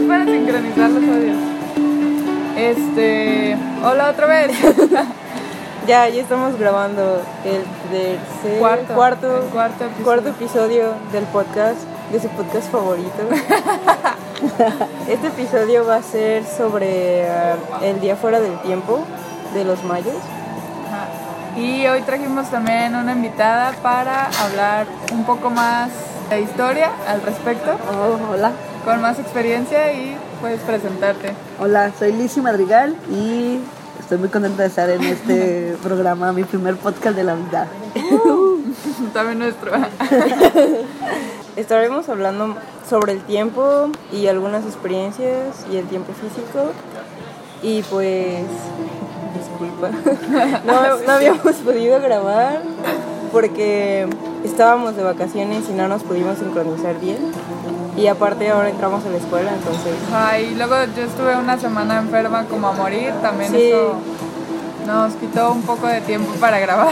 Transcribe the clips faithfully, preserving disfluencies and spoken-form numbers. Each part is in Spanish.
para sincronizar los audios. Este, hola otra vez. Ya, ya estamos grabando el tercer, Cuarto, cuarto, el cuarto episodio. cuarto episodio del podcast, de su podcast favorito. Este episodio va a ser sobre uh, el día fuera del tiempo de los mayas. Ajá. Y hoy trajimos también una invitada para hablar un poco más de historia al respecto. Oh, hola. Con más experiencia y puedes presentarte. Hola, soy Lizzy Madrigal y estoy muy contenta de estar en este programa, mi primer podcast de la vida. Uh, también nuestro. Estaremos hablando sobre el tiempo y algunas experiencias y el tiempo físico. Y pues, disculpa, no, no habíamos podido grabar porque estábamos de vacaciones y no nos pudimos sincronizar bien. Y aparte ahora entramos a la escuela, entonces... Ay, luego yo estuve una semana enferma como a morir, también sí. Eso nos quitó un poco de tiempo para grabar.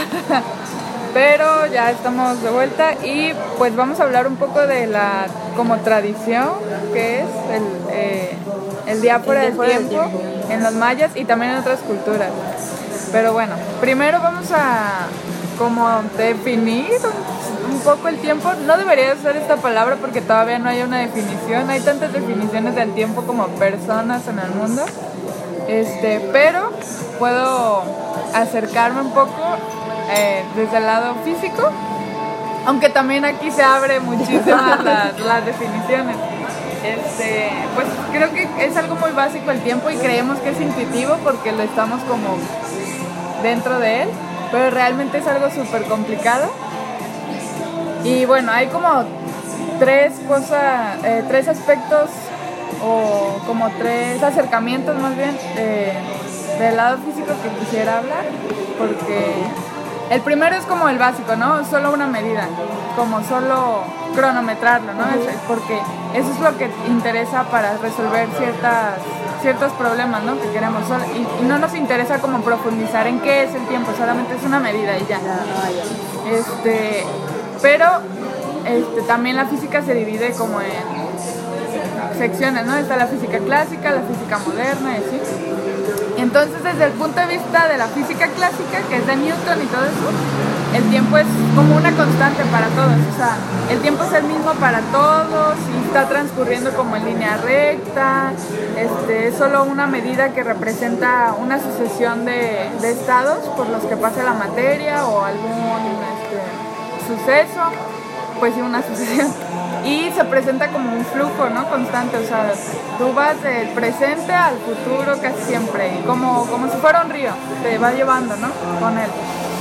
Pero ya estamos de vuelta y pues vamos a hablar un poco de la como tradición que es el, eh, el día fuera, el del, fuera tiempo, del tiempo en los mayas y también en otras culturas. Pero bueno, primero vamos a como definir un poco el tiempo. No debería usar esta palabra porque todavía no hay una definición. Hay tantas definiciones del tiempo como personas en el mundo. Este, pero puedo acercarme un poco eh, desde el lado físico, aunque también aquí se abre muchísimas las, las definiciones. Este, pues creo que es algo muy básico el tiempo y creemos que es intuitivo porque lo estamos como dentro de él, pero realmente es algo súper complicado. Y bueno, hay como tres cosas, eh, tres aspectos o como tres acercamientos más bien de, del lado físico que quisiera hablar, porque el primero es como el básico, ¿no? Solo una medida, como solo cronometrarlo, ¿no? Uh-huh. Es porque eso es lo que interesa para resolver ciertas, ciertos problemas, ¿no? Que queremos. Y, y no nos interesa como profundizar en qué es el tiempo, solamente es una medida y ya. Este, pero este, también la física se divide como en secciones, ¿no? Está la física clásica, la física moderna y así. Y entonces desde el punto de vista de la física clásica, que es de Newton y todo eso, el tiempo es como una constante para todos, o sea, el tiempo es el mismo para todos y está transcurriendo como en línea recta, este, es solo una medida que representa una sucesión de, de estados por los que pasa la materia o algún este, suceso, pues sí, una sucesión. Y se presenta como un flujo, ¿no? Constante, o sea, tú vas del presente al futuro casi siempre, y como, como si fuera un río, te va llevando, ¿no? Con él.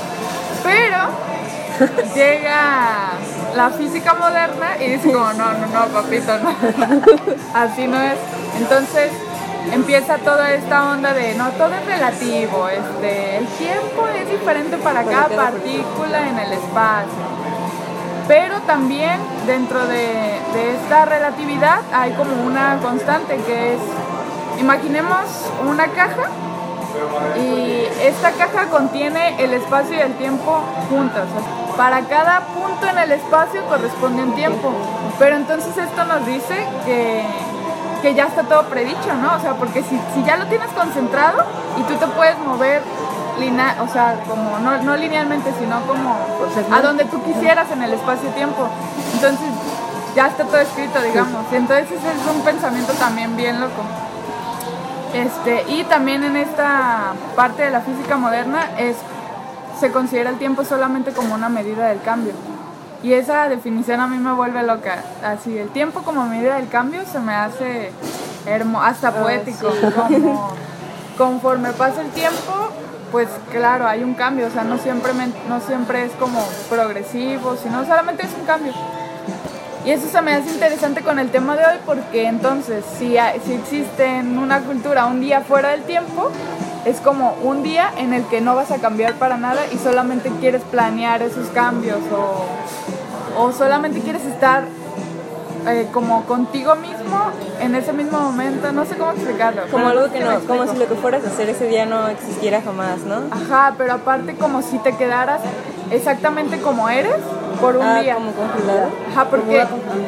Pero llega la física moderna y dice como, no, no, no, papito, no, así no es. Entonces empieza toda esta onda de, no, todo es relativo, este, el tiempo es diferente para cada partícula en el espacio. Pero también dentro de, de esta relatividad hay como una constante que es, imaginemos una caja y esta caja contiene el espacio y el tiempo juntos. Para cada punto en el espacio corresponde un tiempo, pero entonces esto nos dice que, que ya está todo predicho, ¿no? O sea, porque si, si ya lo tienes concentrado y tú te puedes mover Linea, o sea, como no, no linealmente, sino como a donde tú quisieras en el espacio-tiempo. Entonces ya está todo escrito, digamos. Y entonces ese es un pensamiento también bien loco. Este, y también en esta parte de la física moderna es, se considera el tiempo solamente como una medida del cambio. Y esa definición a mí me vuelve loca. Así, el tiempo como medida del cambio se me hace hermoso, hasta poético. Oh, sí. Como conforme pasa el tiempo, pues claro, hay un cambio, o sea, no siempre, no siempre es como progresivo, sino solamente es un cambio. Y eso se me hace interesante con el tema de hoy, porque entonces, si, hay, si existe en una cultura un día fuera del tiempo, es como un día en el que no vas a cambiar para nada y solamente quieres planear esos cambios, o, o solamente quieres estar eh, como contigo mismo en ese mismo momento, no sé cómo explicarlo. Como algo que no, como si lo que fueras a hacer ese día no existiera jamás, ¿no? Ajá, pero aparte como si te quedaras exactamente como eres por un ah, día. como congelado. Ajá, porque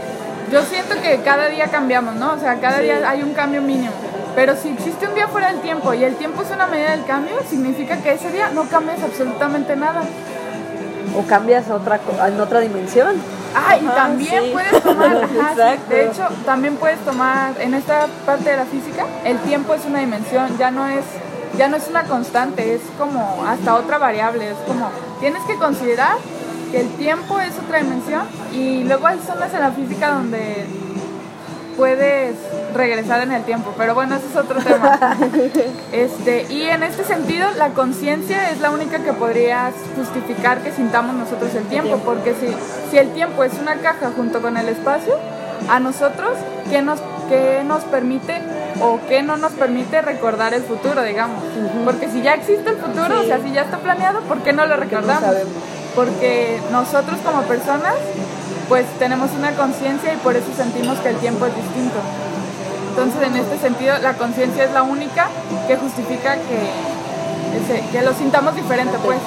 yo siento que cada día cambiamos, ¿no? O sea, cada Sí. día hay un cambio mínimo. Pero si existe un día fuera del tiempo y el tiempo es una medida del cambio, significa que ese día no cambias absolutamente nada. O cambias a otra, co- en otra dimensión. Ah, y Ajá, también sí. puedes tomar, ajá, sí. Exacto. De hecho, también puedes tomar, en esta parte de la física, el tiempo es una dimensión, ya no es, ya no es una constante, es como hasta otra variable, es como, tienes que considerar que el tiempo es otra dimensión y luego hay zonas en la física donde puedes regresar en el tiempo, pero bueno, ese es otro tema. Este, y en este sentido, la conciencia es la única que podría justificar que sintamos nosotros el tiempo, porque si, si el tiempo es una caja junto con el espacio, a nosotros, ¿qué nos, qué nos permite o qué no nos permite recordar el futuro, digamos? Porque si ya existe el futuro, Sí. o sea, si ya está planeado, ¿por qué no lo recordamos? sabemos. Porque nosotros como personas pues tenemos una conciencia y por eso sentimos que el tiempo es distinto. Entonces, en este sentido, la conciencia es la única que justifica que, ese, que lo sintamos diferente, pues.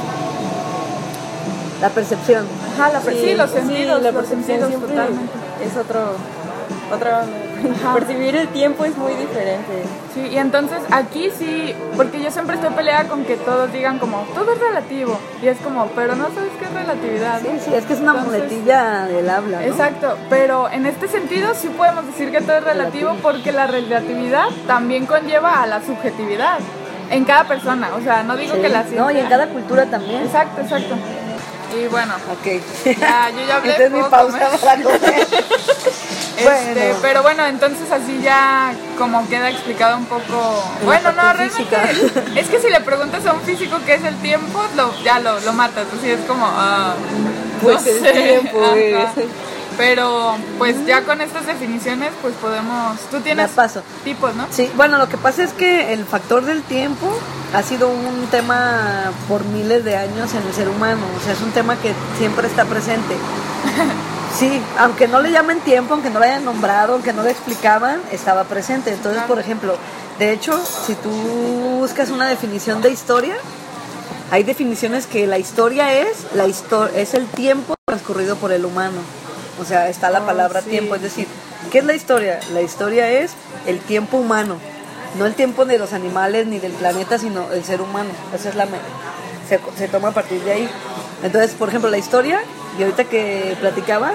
La percepción. Ajá, la per- sí, los sentidos, sí, la los percepción sentidos siempre totalmente. es otro, otra onda. Ajá. Percibir el tiempo es muy diferente. Sí, y entonces aquí sí, porque yo siempre estoy peleada con que todos digan como, todo es relativo, y es como, pero no sabes qué es relatividad, ¿no? Sí, sí, es que es una Entonces, muletilla del habla, ¿no? Exacto, pero en este sentido sí podemos decir que todo es relativo porque la relatividad también conlleva a la subjetividad en cada persona, o sea, no digo Sí. que la ciencia... No, y en cada cultura también. Exacto, exacto. Y bueno, Ok. ya, yo ya hablé Esta es mi poco, pausa ¿me? para comer. Este, Bueno. pero bueno, entonces así ya como queda explicado un poco. En Bueno, la no, parte realmente física. es que si le preguntas a un físico qué es el tiempo, lo, ya lo, lo matas. Así es como, ah, Pues no el sé. tiempo es. Ajá. Pero pues ya con estas definiciones, pues podemos. Tú tienes La paso. tipos, ¿no? Sí, bueno, lo que pasa es que el factor del tiempo ha sido un tema por miles de años en el ser humano, o sea, es un tema que siempre está presente. Sí, aunque no le llamen tiempo, aunque no lo hayan nombrado, aunque no lo explicaban, estaba presente. Entonces, Claro. por ejemplo, de hecho, si tú buscas una definición de historia, hay definiciones que la historia es la histo- es el tiempo transcurrido por el humano. O sea, está la Oh, palabra sí. tiempo, es decir, ¿qué es la historia? La historia es el tiempo humano, no el tiempo de los animales ni del planeta, sino el ser humano. Esa es la me- se, se toma a partir de ahí. Entonces, por ejemplo, la historia, y ahorita que platicabas,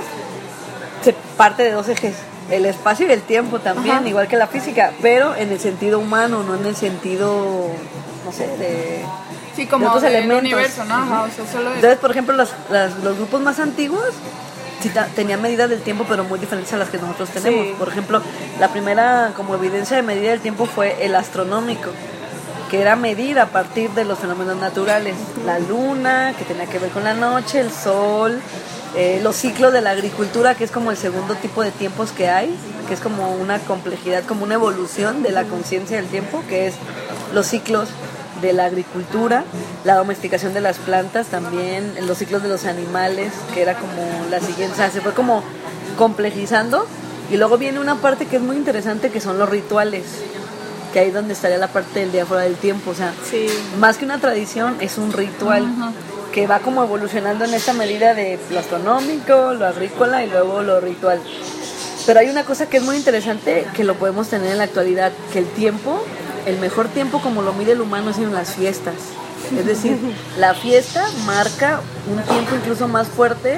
se parte de dos ejes, el espacio y el tiempo también, Ajá. igual que la física, pero en el sentido humano, no en el sentido, no sé, de... Sí, como de otros del elementos. universo, ¿no? Ajá, o sea, solo de- Entonces, por ejemplo, las- las- los grupos más antiguos sí ta- tenían medidas del tiempo, pero muy diferentes a las que nosotros tenemos. Sí. Por ejemplo, la primera como evidencia de medida del tiempo fue el astronómico, que era medir a partir de los fenómenos naturales. La luna, que tenía que ver con la noche, el sol, eh, los ciclos de la agricultura, que es como el segundo tipo de tiempos que hay, que es como una complejidad, como una evolución de la conciencia del tiempo, que es los ciclos de la agricultura, la domesticación de las plantas también, los ciclos de los animales, que era como la siguiente, o sea, se fue como complejizando, y luego viene una parte que es muy interesante, que son los rituales, que ahí donde estaría la parte del día fuera del tiempo, o sea, Sí. más que una tradición, es un ritual que va como evolucionando en esta medida de lo astronómico, lo agrícola y luego lo ritual. Pero hay una cosa que es muy interesante que lo podemos tener en la actualidad, que el tiempo, el mejor tiempo como lo mide el humano es en las fiestas. Es decir, la fiesta marca un tiempo incluso más fuerte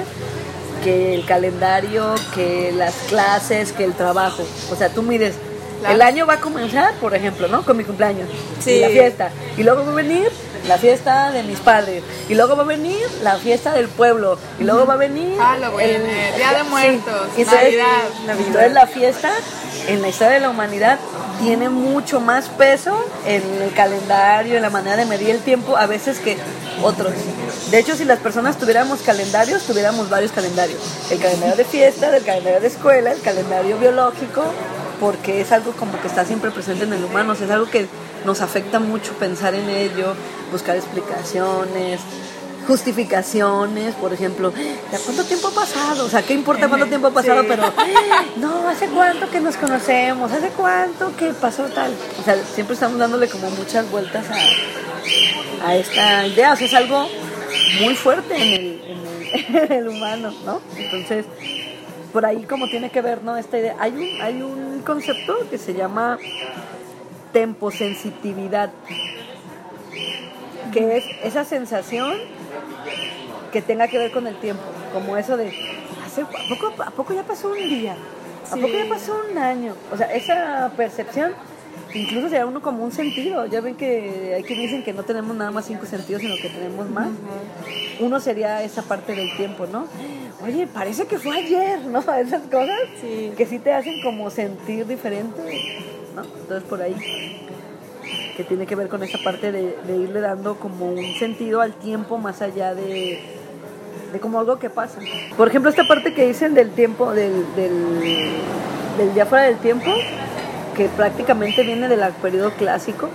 que el calendario, que las clases, que el trabajo. O sea, tú mides, Claro. el año va a comenzar, por ejemplo, ¿no? Con mi cumpleaños, Sí. y la fiesta. Y luego va a venir la fiesta de mis padres. Y luego va a venir la fiesta del pueblo. Y luego va a venir Halloween, eh, Día de Muertos, Y entonces, Navidad. Navidad. entonces la fiesta en la historia de la humanidad tiene mucho más peso en el calendario, en la manera de medir el tiempo, a veces que otros. De hecho, si las personas tuviéramos calendarios, tuviéramos varios calendarios. El calendario de fiesta, el calendario de escuela, el calendario biológico, porque es algo como que está siempre presente en el humano, o sea, es algo que nos afecta mucho pensar en ello, buscar explicaciones, justificaciones, por ejemplo, ¿de cuánto tiempo ha pasado? O sea, ¿qué importa cuánto tiempo ha pasado? Sí. Pero, no, ¿hace cuánto que nos conocemos? ¿Hace cuánto que pasó tal? O sea, siempre estamos dándole como muchas vueltas a, a esta idea, o sea, es algo muy fuerte en el, en el, en el humano, ¿no? Entonces, por ahí como tiene que ver, ¿no? Esta idea. Hay un, hay un concepto que se llama temposensitividad, que es esa sensación que tenga que ver con el tiempo, como eso de, ¿a poco, ¿a poco ya pasó un día? ¿A Sí. poco ya pasó un año? O sea, esa percepción, que incluso sea uno como un sentido. Ya ven que hay quienes dicen que no tenemos nada más cinco sentidos, sino que tenemos más. Uh-huh. Uno sería esa parte del tiempo, ¿no? Oye, parece que fue ayer, ¿no? Esas cosas Sí. que sí te hacen como sentir diferente, ¿no? Entonces por ahí, que tiene que ver con esa parte de, de irle dando como un sentido al tiempo más allá de, de como algo que pasa. Por ejemplo, esta parte que dicen del tiempo, del, del, del día fuera del tiempo, que prácticamente viene del periodo clásico,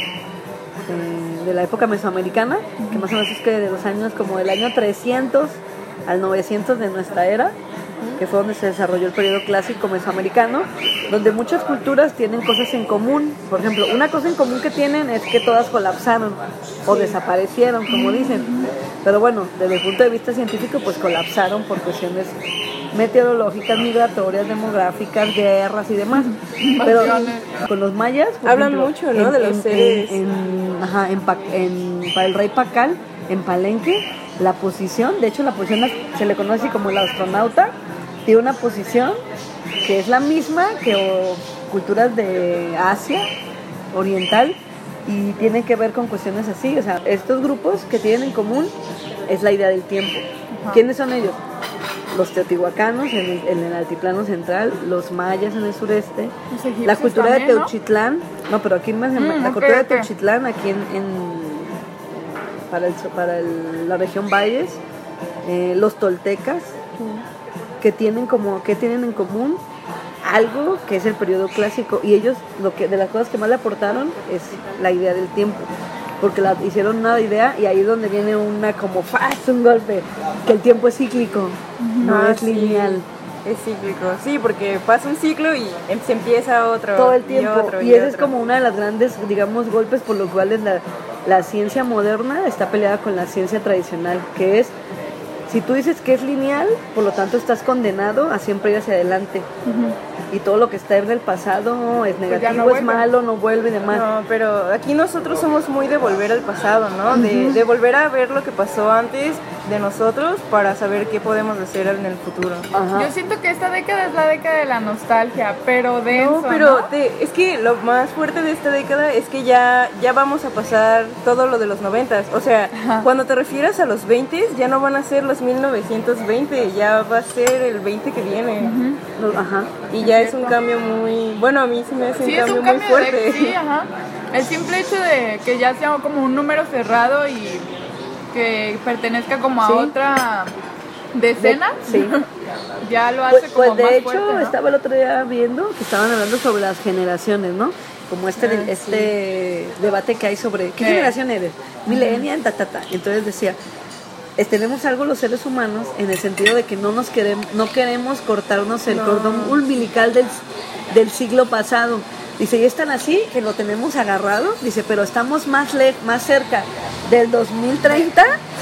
eh, de la época mesoamericana, uh-huh. que más o menos es que de los años como del año trescientos al novecientos de nuestra era, uh-huh. que fue donde se desarrolló el periodo clásico mesoamericano, donde muchas culturas tienen cosas en común. Por ejemplo, una cosa en común que tienen es que todas colapsaron o sí. desaparecieron, como dicen. Pero bueno, desde el punto de vista científico, pues colapsaron por cuestiones meteorológicas, migratorias, demográficas, guerras y demás. Pero con los mayas hablan ejemplo, mucho, ¿no? En, de los en, seres. En, en, ajá, en, en, para el rey Pacal, en Palenque, la posición, de hecho la posición se le conoce así como el astronauta, tiene una posición que es la misma que o, culturas de Asia Oriental, y tiene que ver con cuestiones así. O sea, estos grupos que tienen en común es la idea del tiempo. Ajá. ¿Quiénes son ellos? Los teotihuacanos en el, en el altiplano central, los mayas en el sureste, la cultura también, de Teuchitlán, no, no pero aquí más en, mm, la cultura okay, de Teuchitlán aquí en, en para, el, para el, la región Valles, eh, los toltecas, mm. que tienen como que tienen en común algo que es el periodo clásico, y ellos lo que de las cosas que más le aportaron es la idea del tiempo, porque la hicieron una idea, y ahí es donde viene una como fast un golpe, que el tiempo es cíclico, no ah, es lineal. Sí, es cíclico, sí, porque pasa un ciclo y se empieza otro. Todo el tiempo, y, otro, y, y ese otro. Es como una de las grandes, digamos, golpes por los cuales la, la ciencia moderna está peleada con la ciencia tradicional, que es, si tú dices que es lineal, por lo tanto estás condenado a siempre ir hacia adelante. Uh-huh. Y todo lo que está en el pasado es negativo, pues no es malo, no vuelve y demás. No, pero aquí nosotros somos muy de volver al pasado, ¿no? Uh-huh. De, de volver a ver lo que pasó antes de nosotros para saber qué podemos hacer en el futuro. Ajá. Yo siento que esta década es la década de la nostalgia, pero denso, No, pero ¿no? Te, es que lo más fuerte de esta década es que ya, ya vamos a pasar todo lo de los noventas. O sea, ajá. cuando te refieras a los veintes, ya no van a ser los mil novecientos veinte, ya va a ser el veinte que viene. Uh-huh. Ajá. Y ya es un cambio muy... Bueno, a mí sí me hace sí, un cambio, un cambio muy fuerte. De, sí, ajá. El simple hecho de que ya sea como un número cerrado y que pertenezca como a sí. otra decena, de, sí. ya lo hace pues, como pues de más hecho, fuerte, ¿no? Estaba el otro día viendo que estaban hablando sobre las generaciones, ¿no? Como este, ah, este sí. debate que hay sobre ¿qué, ¿qué? generación eres? Millennial, ta, ta, ta. Entonces decía, tenemos algo los seres humanos en el sentido de que no nos queremos, no queremos cortarnos el no. cordón umbilical del, del siglo pasado. Dice, y es tan así que lo tenemos agarrado, dice, pero estamos más, le más cerca del dos mil treinta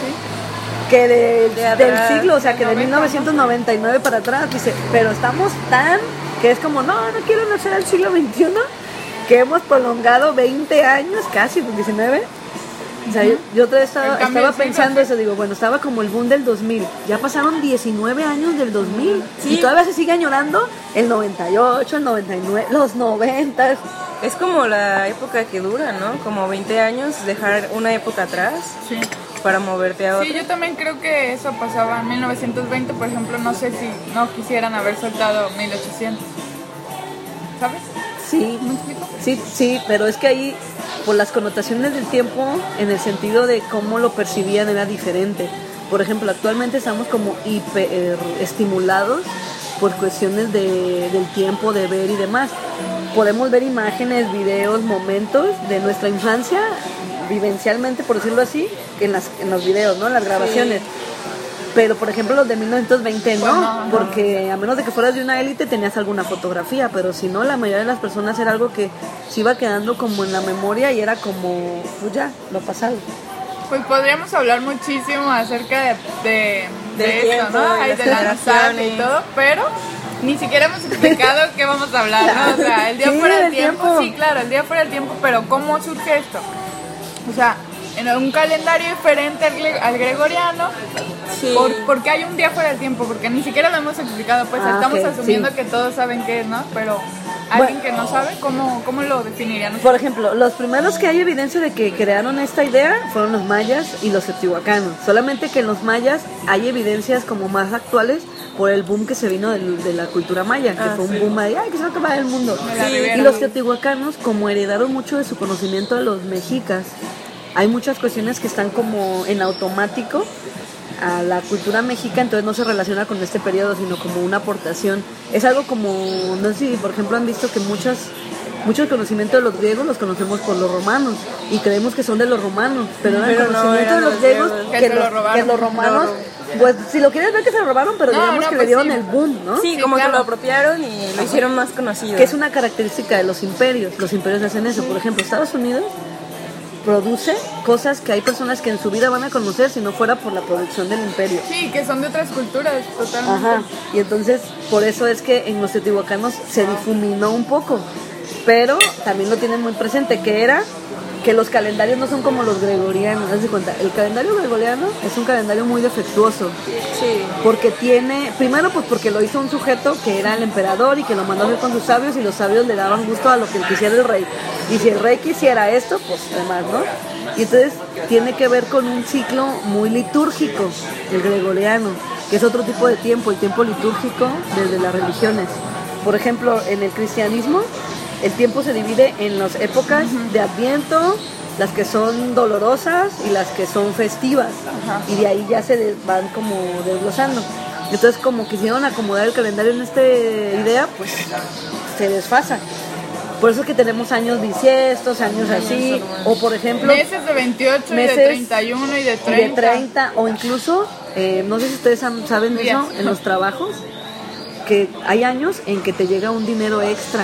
sí. que de, de del siglo, o sea, que de mil novecientos noventa y nueve para atrás, dice, pero estamos tan, que es como, no, no quiero nacer al siglo veintiuno, que hemos prolongado veinte años, casi, diecinueve. O sea, yo, yo otra vez estaba, estaba pensando eso, digo, bueno, estaba como el boom del dos mil, ya pasaron diecinueve años del dos mil, sí. y todavía se sigue añorando el noventa y ocho, el noventa y nueve, los noventa. Es como la época que dura, ¿no? Como veinte años, dejar una época atrás sí. para moverte a otra. Sí, yo también creo que eso pasaba en mil novecientos veinte, por ejemplo, no sé si no quisieran haber soltado mil ochocientos, ¿sabes? Sí, ¿Me explico? Sí, sí, pero es que ahí, por las connotaciones del tiempo, en el sentido de cómo lo percibían era diferente. Por ejemplo, actualmente estamos como hiper estimulados por cuestiones de, del tiempo, de ver y demás. Podemos ver imágenes, videos, momentos de nuestra infancia, vivencialmente, por decirlo así, en, las, en los videos, ¿no? En las grabaciones. Sí. Pero, por ejemplo, los de mil novecientos veinte no, bueno, no, porque a menos de que fueras de una élite tenías alguna fotografía, pero si no, la mayoría de las personas era algo que se iba quedando como en la memoria y era como, pues ya, lo pasado. Pues podríamos hablar muchísimo acerca de, de de Del esto, tiempo, ¿no? de Ay, las de la nostalgia y generaciones. todo, pero ni siquiera hemos explicado qué vamos a hablar, ¿no? O sea, el día Sí, fuera del del tiempo, tiempo. sí, claro, el día fuera del tiempo, pero ¿cómo surge esto? O sea, en un calendario diferente al, gre- al gregoriano, Sí. ¿por, por qué hay un día fuera del tiempo? Porque ni siquiera lo hemos explicado, pues Ah, estamos ok, asumiendo sí. que todos saben qué es, ¿no? Pero alguien Bueno. que no sabe, ¿cómo, cómo lo definirían? Por ejemplo, los primeros que hay evidencia de que crearon esta idea fueron los mayas y los teotihuacanos. Solamente que en los mayas hay evidencias como más actuales por el boom que se vino del- de la cultura maya, que Ah, fue un sí. boom de, ay, que se va a acabar el mundo. De la Sí, Ribera. Y los teotihuacanos, como heredaron mucho de su conocimiento a los mexicas, hay muchas cuestiones que están como en automático a la cultura mexica, entonces no se relaciona con este periodo, sino como una aportación. Es algo como, no sé si por ejemplo han visto que muchas, muchos conocimientos de los griegos los conocemos por los romanos y creemos que son de los romanos, pero eran Pero no, conocimientos eran de los los griegos griegos. Que que, se los, lo robaron. que los romanos, Lo- pues si lo quieres ver que se lo robaron, pero No, digamos no, que pues le dieron sí. el boom, ¿no? Sí, Sí, como claro. que lo apropiaron y lo hicieron más conocido. Que es una característica de los imperios. Los imperios hacen eso. Por ejemplo, Estados Unidos produce cosas que hay personas que en su vida van a conocer si no fuera por la producción del imperio. Sí, que son de otras culturas, totalmente. Ajá. Y entonces, por eso es que en los teotihuacanos se difuminó un poco. Pero también lo tienen muy presente, que era que los calendarios no son como los gregorianos. Haz de cuenta, el calendario gregoriano es un calendario muy defectuoso. Sí. Porque tiene, primero pues porque lo hizo un sujeto que era el emperador y que lo mandó a hacer con sus sabios y los sabios le daban gusto a lo que quisiera el rey. Y si el rey quisiera esto, pues además, ¿no? Y entonces tiene que ver con un ciclo muy litúrgico, el gregoriano, que es otro tipo de tiempo, el tiempo litúrgico desde las religiones. Por ejemplo, en el cristianismo, el tiempo se divide en las épocas de Adviento, las que son dolorosas y las que son festivas. Ajá. Y de ahí ya se des- van como desglosando. Entonces, como quisieron acomodar el calendario en esta idea, pues se desfasa. Por eso es que tenemos años bisiestos, años así, o por ejemplo, Meses de veintiocho y meses de treinta y uno y de y treinta. de treinta, o incluso, eh, no sé si ustedes han- saben Días. eso, en los trabajos, que hay años en que te llega un dinero extra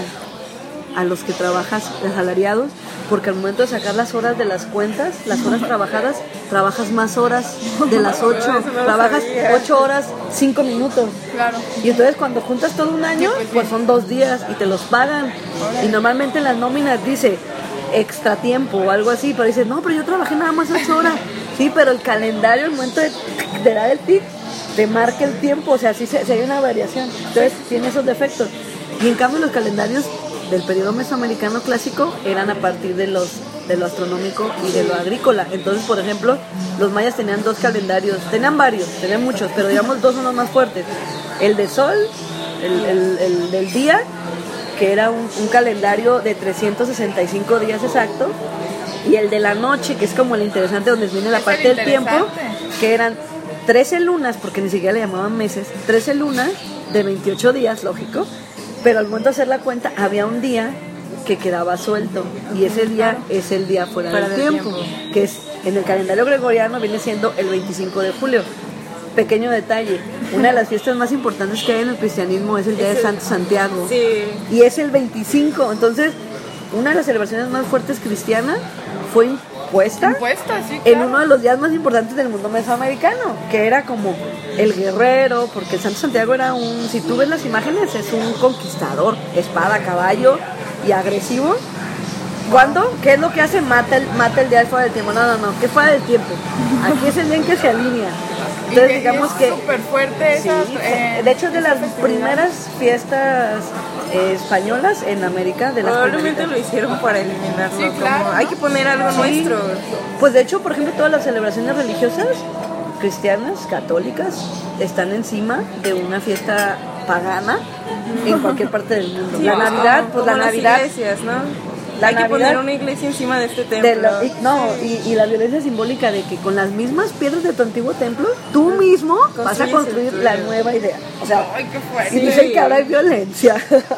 a los que trabajas asalariados, porque al momento de sacar las horas de las cuentas, las horas trabajadas, trabajas más horas de las ocho, Eso no lo trabajas sabía. ocho horas, cinco minutos. Claro. Y entonces cuando juntas todo un año, Sí, pues sí. pues son dos días y te los pagan. Y normalmente en las nóminas dice extra tiempo o algo así, pero dices, no, pero yo trabajé nada más ocho horas. Sí, pero el calendario, el momento de, de dar el tic, te marca el tiempo, o sea, sí, se- sí hay una variación. Entonces tiene esos defectos. Y en cambio los calendarios del periodo mesoamericano clásico eran a partir de los de lo astronómico y de lo agrícola. Entonces, por ejemplo, los mayas tenían dos calendarios, tenían varios, tenían muchos, pero digamos dos son los más fuertes. El de sol, el, el- el del día, que era un, un calendario de trescientos sesenta y cinco días exactos, y el de la noche, que es como el interesante donde viene la Es parte el del tiempo, interesante. que eran trece lunas, porque ni siquiera le llamaban meses, trece lunas de veintiocho días, lógico, pero al momento de hacer la cuenta había un día que quedaba suelto y ese día es el día fuera, Fuera del, del tiempo, tiempo. que es en el calendario gregoriano viene siendo el veinticinco de julio. Pequeño detalle, una de las fiestas más importantes que hay en el cristianismo es el día Es de el- Santo Santiago Sí. y es el veinticinco, entonces una de las celebraciones más fuertes cristianas fue impuesta Impuesta, sí, en claro. uno de los días más importantes del mundo mesoamericano, que era como el guerrero, porque el Santo Santiago era un, si tú ves las imágenes, es un conquistador, espada, caballo y agresivo. ¿Cuándo? ¿Qué es lo que hace? Mata el, mata el día fuera del tiempo. No, no, no, ¿qué fuera del tiempo? Aquí es el día en que se alinea. Y Entonces que digamos es que... súper fuerte Sí, esas, fue- eh, de hecho es de las esas festividades. primeras fiestas eh, españolas en América, de las Probablemente primeritas. lo hicieron para eliminarlo. Sí, como, claro, ¿no? hay que poner algo Sí. nuestro. Pues de hecho, por ejemplo, todas las celebraciones religiosas, cristianas, católicas, están encima de una fiesta pagana en cualquier parte del mundo. Sí, la pues, Navidad, como- pues como la las Navidad... iglesias, ¿no? La hay que Navidad- poner una iglesia encima de este templo. de la- y- no, y, y la violencia simbólica de que con las mismas piedras de tu antiguo templo, tú mismo vas a Construyes el construir tuyo. la nueva idea. O sea, Ay, qué fuerte. y dicen que ahora hay violencia.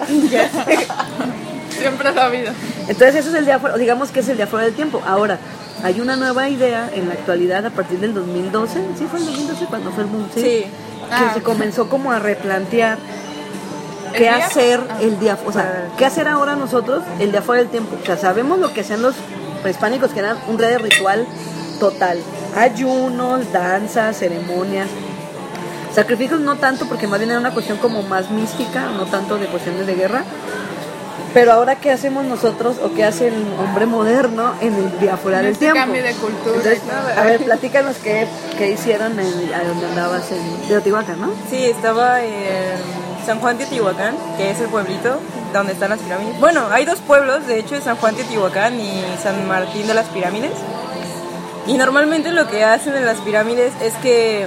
Siempre ha habido. Entonces eso es el día fuera, digamos que es el día fuera del tiempo. Ahora, hay una nueva idea en la actualidad a partir del dos mil doce, ¿sí fue el dos mil doce cuando fue el boom? Sí. Sí. Que Ah, se ok. comenzó como a replantear ¿El qué día? hacer Ah. el día, o sea, qué hacer ahora nosotros el día fuera del tiempo. O sea, sabemos lo que hacían los prehispánicos, que eran un rey de ritual total. Ayunos, danzas, ceremonias. Sacrificios no tanto, porque más bien era una cuestión como más mística, no tanto de cuestiones de guerra. Pero ahora, ¿qué hacemos nosotros o qué hace el hombre moderno en el día fuera del Este tiempo? cambio de cultura. Entonces, ¿no? a ver, platícanos qué, qué hicieron en, a donde andabas en Teotihuacán, ¿no? Sí, estaba en San Juan Teotihuacán, que es el pueblito donde están las pirámides. Bueno, hay dos pueblos, de hecho, San Juan Teotihuacán y San Martín de las Pirámides. Y normalmente lo que hacen en las pirámides es que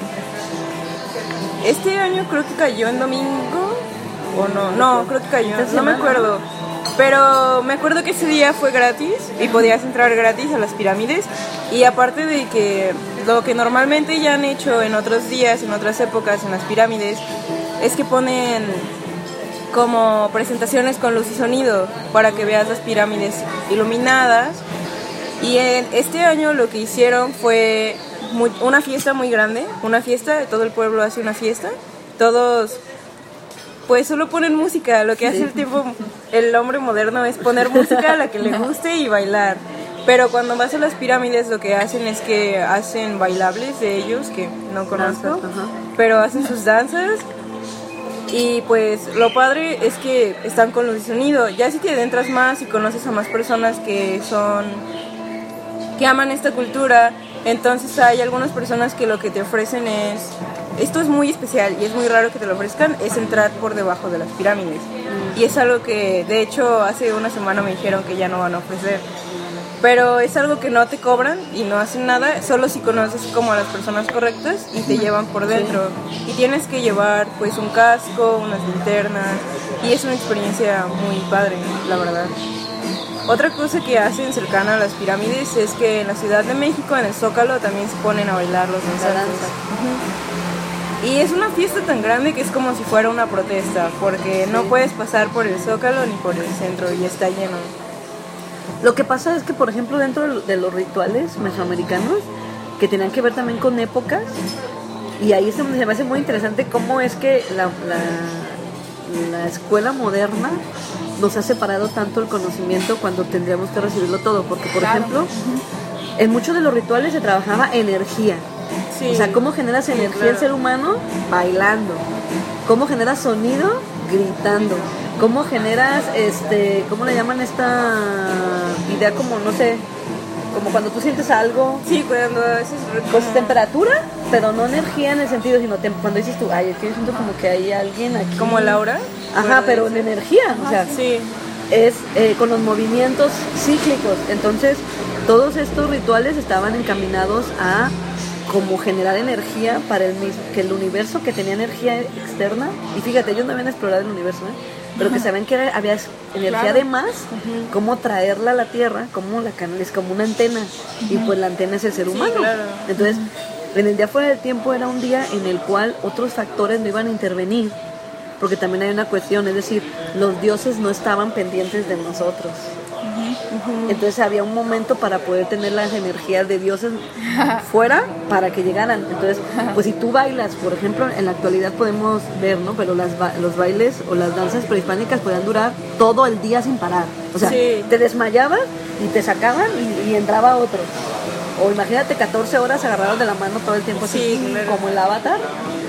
este año creo que cayó en domingo, o no, no, creo que cayó, no me acuerdo. Pero me acuerdo que ese día fue gratis y podías entrar gratis a las pirámides. Y aparte de que lo que normalmente ya han hecho en otros días, en otras épocas en las pirámides, es que ponen como presentaciones con luz y sonido para que veas las pirámides iluminadas. Y en este año lo que hicieron fue muy, una fiesta muy grande, una fiesta, todo el pueblo hace una fiesta, todos pues solo ponen música, lo que hace el tiempo el hombre moderno es poner música a la que le guste y bailar. Pero cuando vas a las pirámides lo que hacen es que hacen bailables de ellos, que no conozco, pero hacen sus danzas. Y pues lo padre es que están con luz y sonido. Ya si te adentras más y conoces a más personas que son, que aman esta cultura, entonces hay algunas personas que lo que te ofrecen es, esto es muy especial y es muy raro que te lo ofrezcan, es entrar por debajo de las pirámides. Y es algo que de hecho hace una semana me dijeron que ya no van a ofrecer. Pero es algo que no te cobran y no hacen nada, solo si conoces como a las personas correctas y te llevan por dentro. Y tienes que llevar pues un casco, unas linternas, y es una experiencia muy padre, la verdad. Otra cosa que hacen cercana a las pirámides es que en la Ciudad de México, en el Zócalo, también se ponen a bailar los danzantes. Y es una fiesta tan grande que es como si fuera una protesta, porque no puedes pasar por el Zócalo ni por el centro y está lleno. Lo que pasa es que, por ejemplo, dentro de los rituales mesoamericanos, que tenían que ver también con épocas, y ahí es donde se me hace muy interesante cómo es que la, la, la escuela moderna nos ha separado tanto el conocimiento cuando tendríamos que recibirlo todo, porque, por claro. ejemplo, en muchos de los rituales se trabajaba energía. Sí. O sea, ¿cómo generas energía sí, claro. el ser humano? Bailando. ¿Cómo generas sonido? Gritando. ¿Cómo generas, este, cómo le llaman esta idea como, no sé, como cuando tú sientes algo? Sí, cuando haces... Pues temperatura, pero no energía en el sentido, sino te, cuando dices tú, ay, es que yo siento como que hay alguien aquí. ¿Como el aura? Ajá, pero en energía, o sea, sí. es eh, con los movimientos cíclicos. Entonces, todos estos rituales estaban encaminados a como generar energía para el mismo, que el universo que tenía energía externa, y fíjate, ellos no habían explorado el universo, ¿eh? Pero que saben que era, había energía claro. de más, uh-huh. cómo traerla a la Tierra, cómo la canales, como una antena, uh-huh. y pues la antena es el ser humano. Sí, claro. Entonces, uh-huh. en el día fuera del tiempo era un día en el cual otros factores no iban a intervenir, porque también hay una cuestión, es decir, los dioses no estaban pendientes de nosotros. Uh-huh. Entonces había un momento para poder tener las energías de dioses fuera para que llegaran. Entonces, pues si tú bailas, por ejemplo, en la actualidad podemos ver, ¿no? Pero las ba- los bailes o las danzas prehispánicas podían durar todo el día sin parar. O sea, sí. te desmayabas y te sacaban y, y entraba otro. O imagínate catorce horas agarrados de la mano todo el tiempo así, sí, claro. como el Avatar.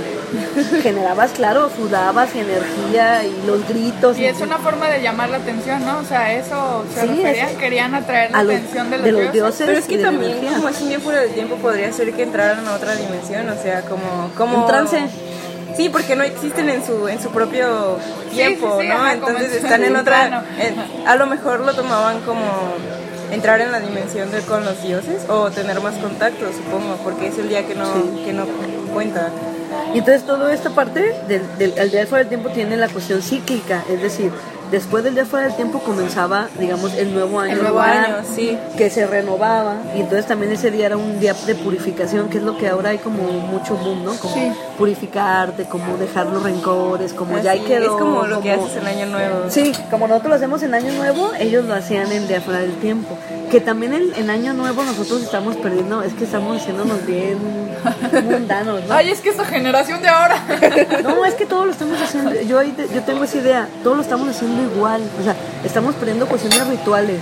Generabas, claro, sudabas y energía y los gritos. Y, y es una forma de llamar la atención, ¿no? O sea, eso se sí, referían, querían atraer la los, atención de los, de los dioses. dioses. Pero es que también, como es un día fuera del tiempo, podría ser que entraran a otra dimensión, o sea, como... como... un trance. Sí, porque no existen en su en su propio tiempo, sí, sí, sí, ¿no? Ajá, entonces están en otra... En, a lo mejor lo tomaban como entrar en la dimensión de con los dioses o tener más contacto, supongo, porque es el día que no, sí. que no cuenta. Y entonces toda esta parte del, del el día fuera del tiempo tiene la cuestión cíclica, es decir, después del día fuera del tiempo comenzaba, digamos, el nuevo año, el nuevo año, sí, que se renovaba, y entonces también ese día era un día de purificación, que es lo que ahora hay como mucho boom, ¿no? Como sí. purificarte, como dejar los rencores, como así, ya ahí quedó. Es como lo como, que haces en Año Nuevo. Sí, como nosotros lo hacemos en Año Nuevo, ellos lo hacían en el día fuera del tiempo. Que también en, en Año Nuevo nosotros estamos perdiendo, es que estamos haciéndonos bien mundanos, ¿no? Ay, es que esta generación de ahora. No, es que todo lo estamos haciendo, yo, yo tengo esa idea, todo lo estamos haciendo igual, o sea, estamos perdiendo cuestiones rituales.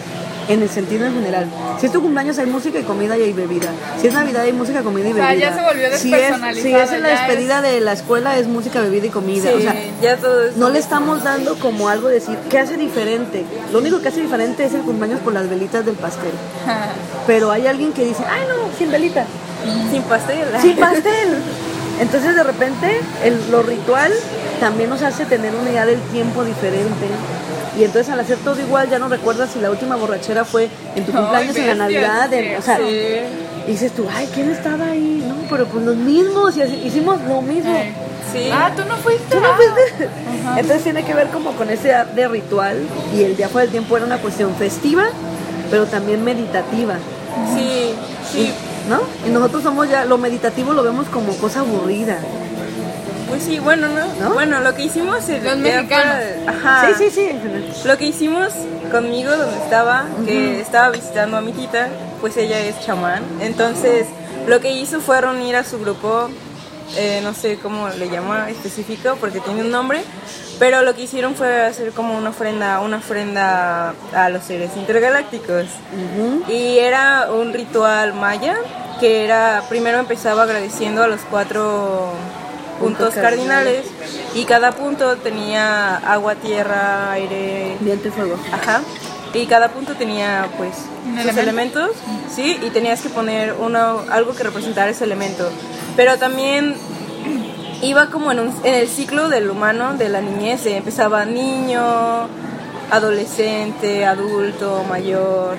en el sentido en general. Si es tu cumpleaños hay música y comida y hay bebida. Si es Navidad hay música, comida y bebida. O sea, ya se volvió despersonalizado. Si es, si es en la despedida es... de la escuela es música, bebida y comida. Sí, o sea, ya todo es no le estamos dando como algo de decir, ¿qué hace diferente? Lo único que hace diferente es el cumpleaños por las velitas del pastel. Pero hay alguien que dice, ay no, sin velita. Sin pastel. Sin pastel. Entonces de repente el, lo ritual también nos hace tener una idea del tiempo diferente. Y entonces al hacer todo igual ya no recuerdas si la última borrachera fue en tu cumpleaños, ay, en la Navidad, en, o sea, sí. Y dices tú, ay, ¿quién estaba ahí? No, pero pues los mismos, y así, hicimos lo mismo. Ay, sí. Ah, tú no fuiste. ¿Tú no fuiste? Uh-huh. Entonces tiene que ver como con ese de ritual, y el día fuera del tiempo era una cuestión festiva, pero también meditativa. Sí, sí. Y, ¿no? Y nosotros somos ya, lo meditativo lo vemos como cosa aburrida. Pues sí, bueno, ¿no? ¿No? Bueno, lo que hicimos el los mexicanos. Ajá. Sí, sí, sí. Lo que hicimos conmigo donde estaba, uh-huh. que estaba visitando a mi tita, pues ella es chamán. Entonces, lo que hizo fue reunir a su grupo, eh, no sé cómo le llama específico, porque tiene un nombre, pero lo que hicieron fue hacer como una ofrenda, una ofrenda a los seres intergalácticos. Uh-huh. Y era un ritual maya, que era, primero empezaba agradeciendo a los cuatro puntos cardinales, y cada punto tenía agua, tierra, aire, viento y fuego. Ajá. Y cada punto tenía pues sus elemento? elementos, sí, y tenías que poner uno, algo que representara ese elemento. Pero también iba como en, un, en el ciclo del humano, de la niñez, empezaba niño, adolescente, adulto, mayor.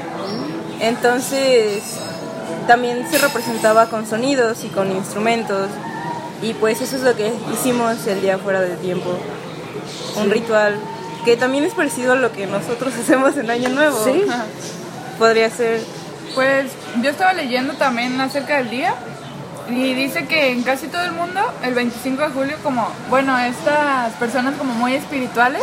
Entonces también se representaba con sonidos y con instrumentos. Y pues eso es lo que hicimos el día fuera del tiempo. Un sí. ritual que también es parecido a lo que nosotros hacemos en Año Nuevo. Sí. Podría ser. Pues yo estaba leyendo también acerca del día y dice que en casi todo el mundo el veinticinco de julio, como, bueno, estas personas como muy espirituales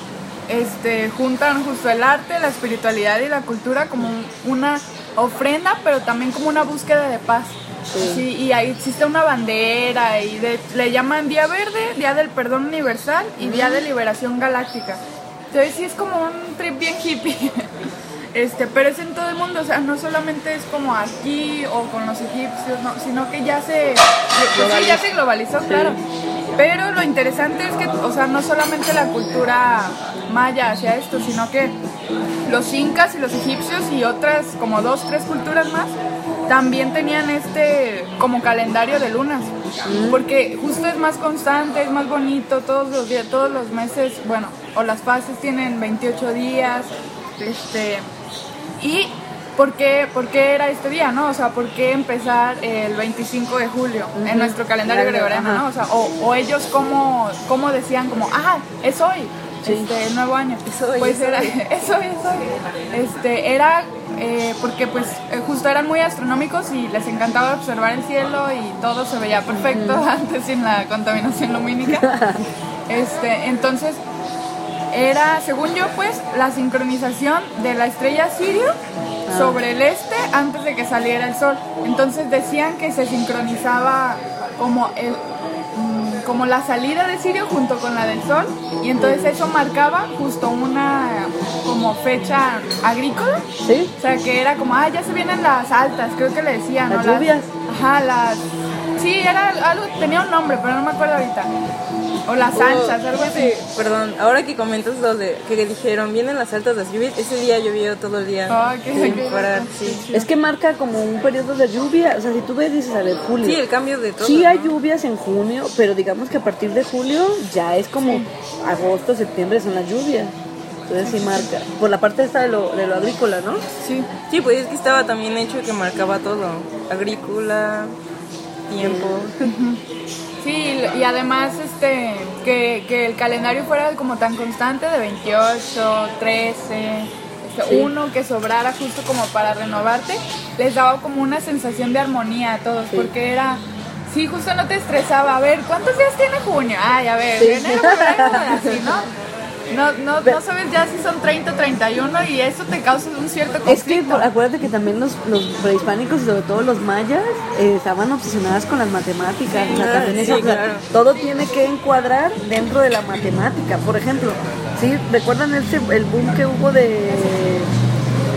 este, juntan justo el arte, la espiritualidad y la cultura como una ofrenda, pero también como una búsqueda de paz. Sí. Sí, y ahí existe una bandera y de, le llaman Día Verde, Día del Perdón Universal y Día de Liberación Galáctica. Entonces sí es como un trip bien hippie, este, pero es en todo el mundo, o sea, no solamente es como aquí o con los egipcios, no, sino que ya se, pues sí, ya se globalizó, sí. Claro. Pero lo interesante es que, o sea, no solamente la cultura maya hacía esto, sino que los incas y los egipcios y otras como dos, tres culturas más también tenían este como calendario de lunas, porque justo es más constante, es más bonito, todos los días, todos los meses, bueno, o las fases tienen veintiocho días, este, y ¿por qué, por qué era este día, no? O sea, ¿por qué empezar el veinticinco de julio uh-huh. en nuestro calendario gregoriano, no? O sea, o, o ellos cómo, cómo decían como, ah, es hoy. Sí. Este, el nuevo año. Eso hoy, pues eso era, hoy. eso hoy, eso hoy. Este, era eh, porque pues justo eran muy astronómicos y les encantaba observar el cielo y todo se veía perfecto uh-huh. antes sin la contaminación lumínica. Este, entonces era, según yo, pues la sincronización de la estrella Sirio ah. sobre el este antes de que saliera el sol. Entonces decían que se sincronizaba como el como la salida de Sirio junto con la del sol, y entonces eso marcaba justo una como fecha agrícola. Sí. O sea, que era como, ah, ya se vienen las altas, creo que le decían, las ¿no? lluvias. Las, ajá, las... Sí, era algo, tenía un nombre, pero no me acuerdo ahorita. O las anchas, oh, algo así. Perdón, ahora que comentas lo de que dijeron, vienen las altas, las lluvias, ese día llovió todo el día. Oh, okay, sin okay. parar, sí. Es que marca como un periodo de lluvia, o sea, si tú ves, dices, a ver, julio. Sí, el cambio de todo. Sí hay ¿no? lluvias en junio, pero digamos que a partir de julio ya es como sí. agosto, septiembre son las lluvias. Entonces sí marca. Por la parte esta de lo, de lo agrícola, ¿no? Sí. Sí, pues es que estaba también hecho que marcaba todo. Agrícola, tiempo. Sí, y además este que, que el calendario fuera como tan constante de veintiocho, trece, este, sí. uno que sobrara justo como para renovarte, les daba como una sensación de armonía a todos, sí. porque era, sí, justo no te estresaba, a ver, ¿cuántos días tiene junio? Ay, a ver, sí. enero, febrero, así, ¿no? No, no, no sabes ya si son treinta o treinta y uno y eso te causa un cierto conflicto. Es que acuérdate que también los, los prehispánicos y sobre todo los mayas eh, estaban obsesionadas con las matemáticas. Sí, o sea, también sí, eso, claro. Todo tiene que encuadrar dentro de la matemática. Por ejemplo, ¿sí? ¿Recuerdan ese, el boom que hubo de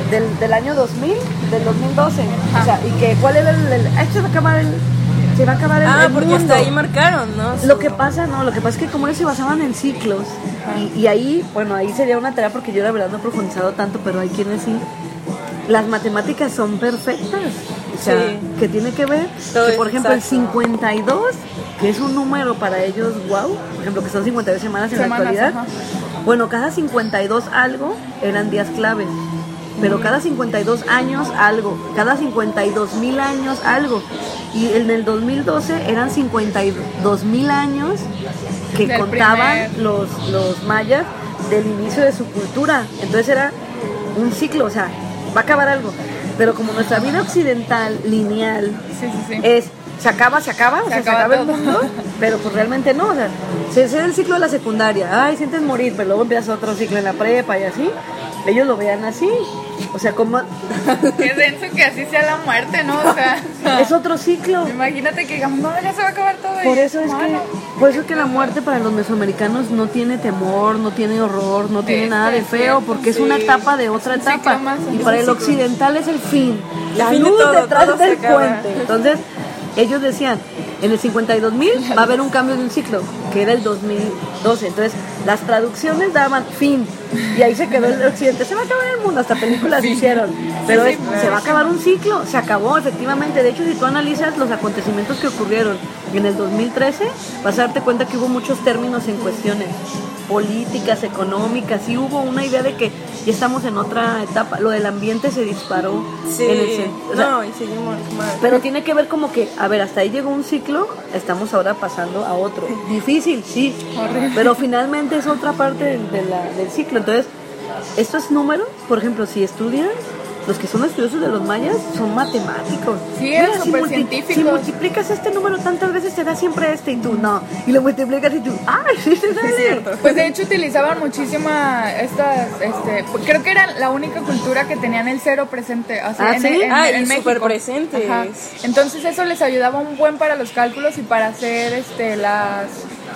del, del año dos mil, del dos mil doce. Ajá. O sea, y que cuál era el, el ah, se va a acabar el se va a acabar el, ah, el porque mundo. hasta ahí marcaron, ¿no? Lo que pasa, no, lo que pasa es que como ellos se basaban en ciclos y, y ahí, bueno, ahí sería una tarea porque yo la verdad no he profundizado tanto, pero hay quienes sí. Las matemáticas son perfectas. O sea, sí. que tiene que ver Todo que, por ejemplo, exacto. el cincuenta y dos, que es un número para ellos, wow, por ejemplo, que son cincuenta y dos semanas en semanas, la actualidad. Ajá. Bueno, cada cincuenta y dos algo eran días claves, pero cada cincuenta y dos años algo, cada cincuenta y dos mil años algo. Y en el dos mil doce eran cincuenta y dos mil años que del contaban los, los mayas del inicio de su cultura. Entonces era un ciclo, o sea, va a acabar algo. Pero como nuestra vida occidental, lineal, sí, sí, sí. es se acaba, se acaba, se, o sea, acaba, se acaba el mundo, pero pues realmente no, o sea, se es el ciclo de la secundaria, ay, sientes morir, pero luego empiezas otro ciclo en la prepa y así, ellos lo vean así, o sea, como... Qué denso que así sea la muerte, ¿no? O sea... es otro ciclo. Imagínate que digamos, no, ya se va a acabar todo. Por eso es que, por eso es que la muerte para los mesoamericanos no tiene temor, no tiene horror, no tiene nada de feo, porque es una etapa de otra etapa, y para el occidental es el fin, la luz detrás del puente, entonces... Ellos decían, en el cincuenta y dos mil va a haber un cambio de un ciclo, que era el dos mil doce. Entonces, las traducciones daban fin. Y ahí se quedó el occidente. Se va a acabar el mundo, hasta películas sí. hicieron. Pero sí, sí, es, se va a acabar un ciclo. Se acabó, efectivamente. De hecho, si tú analizas los acontecimientos que ocurrieron en el dos mil trece, vas a darte cuenta que hubo muchos términos en cuestiones políticas, económicas. Sí hubo una idea de que ya estamos en otra etapa. Lo del ambiente se disparó. Sí, en el, o sea, no, y seguimos mal. Pero tiene que ver como que, a ver, hasta ahí llegó un ciclo, estamos ahora pasando a otro. Difícil, sí, horrible. Pero finalmente es otra parte de, de la, del ciclo. Entonces, estos números, por ejemplo, si estudian, los que son estudiosos de los mayas son matemáticos. Sí, eran súper si científicos. Si multiplicas este número tantas veces, te da siempre este, y tú no. Y lo multiplicas y tú, ¡ay, sí, sí, sí, es cierto! Pues de hecho utilizaban muchísima estas, este, creo que era la única cultura que tenían el cero presente. O sea, ¿Ah, en, sí? en, ah, en, y en súper México. presentes. Ajá. Entonces eso les ayudaba un buen para los cálculos y para hacer este, las...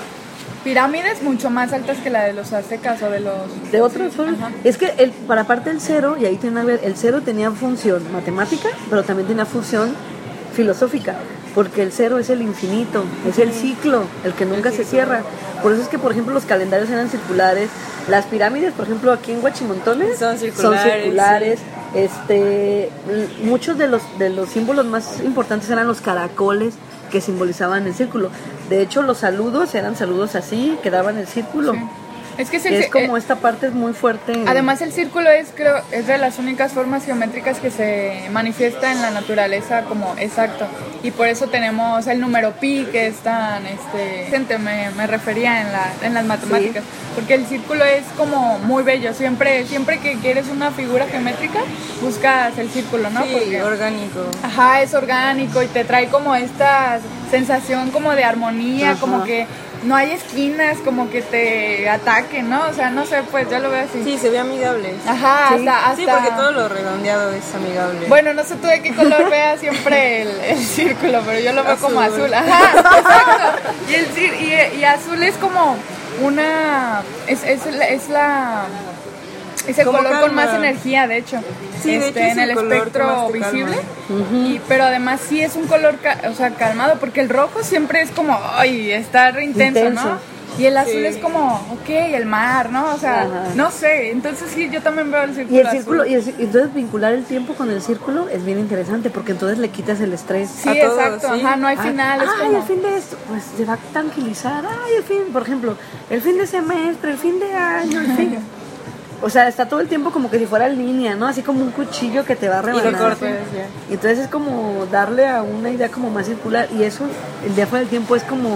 pirámides mucho más altas que la de los aztecas o de los... De otros, es que el, para parte del cero, y ahí tiene que ver, el cero tenía función matemática, pero también tenía función filosófica, porque el cero es el infinito, es el ciclo, el que nunca se cierra. Por eso es que, por ejemplo, los calendarios eran circulares, las pirámides, por ejemplo, aquí en Huachimontones son circulares, son circulares. Sí. Este, muchos de los, de los símbolos más importantes eran los caracoles, que simbolizaban el círculo. De hecho, los saludos eran saludos así, que daban el círculo. Sí. Es que, es, el, es como eh, esta parte es muy fuerte. Además, el círculo es, creo, es de las únicas formas geométricas que se manifiesta en la naturaleza como exacto. Y por eso tenemos el número pi, que es tan, este, me, me refería en, la, en las matemáticas. Sí. Porque el círculo es como muy bello. Siempre, siempre que quieres una figura geométrica, buscas el círculo, ¿no? Sí, porque, orgánico. Ajá, es orgánico y te trae como esta sensación como de armonía, ajá. Como que no hay esquinas como que te ataquen, ¿no? O sea, no sé, pues yo lo veo así. Sí, se ve amigable. Ajá, sí. hasta, hasta... Sí, porque todo lo redondeado es amigable. Bueno, no sé tú de qué color veas siempre el, el círculo, pero yo lo veo azul. Como azul. Ajá, exacto. Y, el, y, y azul es como una... Es, es, es la... Es el color calma. Con más energía, de hecho, sí, este, de hecho es en el, el espectro visible, uh-huh. Y, pero además sí es un color ca- o sea, calmado, porque el rojo siempre es como, ay, está re intenso, intenso. ¿No? Y el azul sí. Es como, ok, el mar, ¿no? O sea, ajá. No sé, entonces sí, yo también veo el círculo. Y el círculo, y, el, y entonces vincular el tiempo con el círculo es bien interesante, porque entonces le quitas el estrés. Sí, a exacto, todo, ¿sí? Ajá, no hay ah, final. Ay, es como... el fin de esto, pues se va a tranquilizar, ay, el fin, por ejemplo, el fin de semestre, el fin de año, el fin... O sea, está todo el tiempo como que si fuera línea, ¿no? Así como un cuchillo que te va a rebanar. Y lo cortas, ya. Entonces es como darle a una idea como más circular. Y eso, el viaje del tiempo es como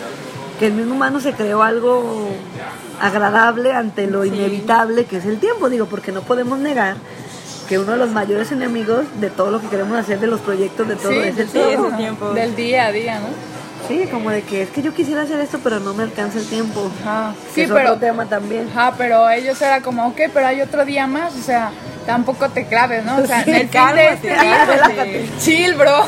que el mismo humano se creó algo agradable ante lo sí. Inevitable que es el tiempo. Digo, porque no podemos negar que uno de los mayores enemigos de todo lo que queremos hacer, de los proyectos, de todo, sí, es el sí, tiempo. Es el tiempo. Del día a día, ¿no? Sí, como de que es que yo quisiera hacer esto, pero no me alcanza el tiempo. Ajá. Sí, es pero, otro tema también. Ajá, pero ellos era como, ok, pero hay otro día más, o sea, tampoco te claves, ¿no? O sea, sí, en el cálmate, fin de este día, relájate. Chill, bro.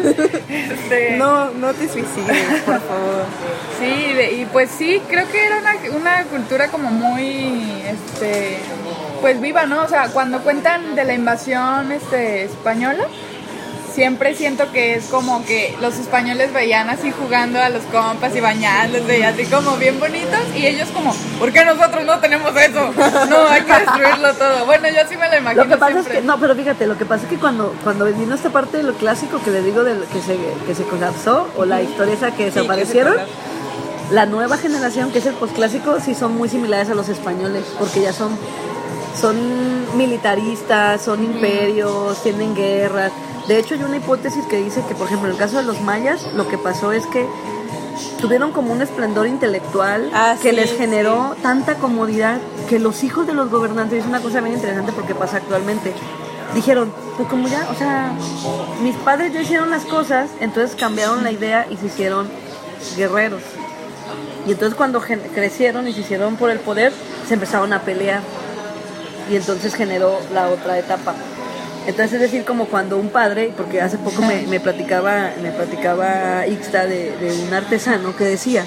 este... No, no te suicides, por favor. Sí, de, y pues sí, creo que era una, una cultura como muy, este... pues viva, ¿no? O sea, cuando cuentan de la invasión este, española, siempre siento que es como que los españoles veían así jugando a los compas y bañándose y así como bien bonitos, y ellos como, ¿por qué nosotros no tenemos eso? No, hay que destruirlo todo. Bueno, yo así me lo imagino. Lo que pasa siempre. es que, no, pero fíjate, lo que pasa es que cuando, cuando vino esta parte de lo clásico que le digo de lo que se, que se colapsó, o la historia esa que desaparecieron, que se la nueva generación que es el posclásico sí son muy similares a los españoles, porque ya son, son militaristas, son imperios, tienen guerras. De hecho, hay una hipótesis que dice que, por ejemplo, en el caso de los mayas, lo que pasó es que tuvieron como un esplendor intelectual ah, que sí, les generó sí. tanta comodidad que los hijos de los gobernantes, es una cosa bien interesante porque pasa actualmente, dijeron, pues como ya, o sea, mis padres ya hicieron las cosas, entonces cambiaron la idea y se hicieron guerreros. Y entonces cuando gen- crecieron y se hicieron por el poder, se empezaron a pelear. Y entonces generó la otra etapa. Entonces es decir, como cuando un padre, porque hace poco me, me platicaba me platicaba Ixta de, de un artesano que decía,